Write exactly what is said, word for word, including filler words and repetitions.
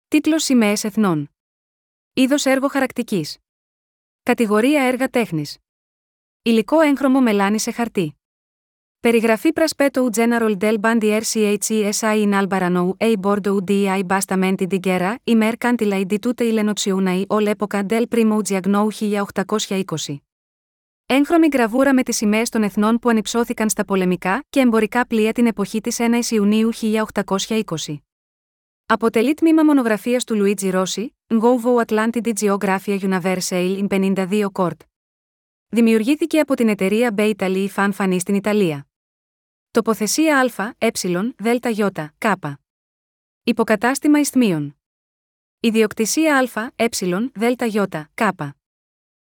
Τίτλος Σημαίες Εθνών. Είδος έργο χαρακτικής. Κατηγορία έργα τέχνης. Υλικό έγχρωμο μελάνι σε χαρτί. Περιγραφή πρασπέτου General del Bandier Chesi in Albarano e Bordeaux di Bastamenti di Guerra, η Mercantile di tutte le nozioni o l'epoca del primo Giagnou χίλια οκτακόσια είκοσι. Έγχρωμη γραβούρα με τις σημαίες των εθνών που ανυψώθηκαν στα πολεμικά και εμπορικά πλοία την εποχή της πρώτης Ιουνίου χίλια οκτακόσια είκοσι. Αποτελεί τμήμα μονογραφίας του Λουίτζι Ρώση, Nuovo Atlanti di Geografia Universale in πενήντα δύο Court. Δημιουργήθηκε από την εταιρεία Bay Italy Fanfani στην Ιταλία. Τοποθεσία Α, Ε, Δ, Ι, Κ. Υποκατάστημα Ισθμίων. Ιδιοκτησία Α, Ε, Δ, Ι, Κ.